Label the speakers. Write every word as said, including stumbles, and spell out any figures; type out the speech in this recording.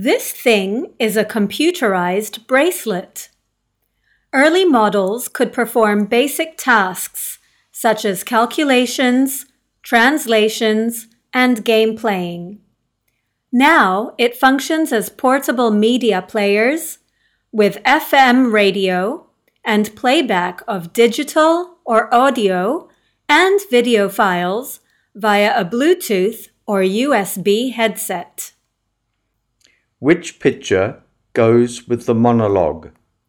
Speaker 1: This thing is a computerized bracelet. Early models could perform basic tasks such as calculations, translations, and game playing. Now it functions as portable media players with F M radio and playback of digital or audio and video files via a Bluetooth or U S B headset.
Speaker 2: Which picture goes with the monologue?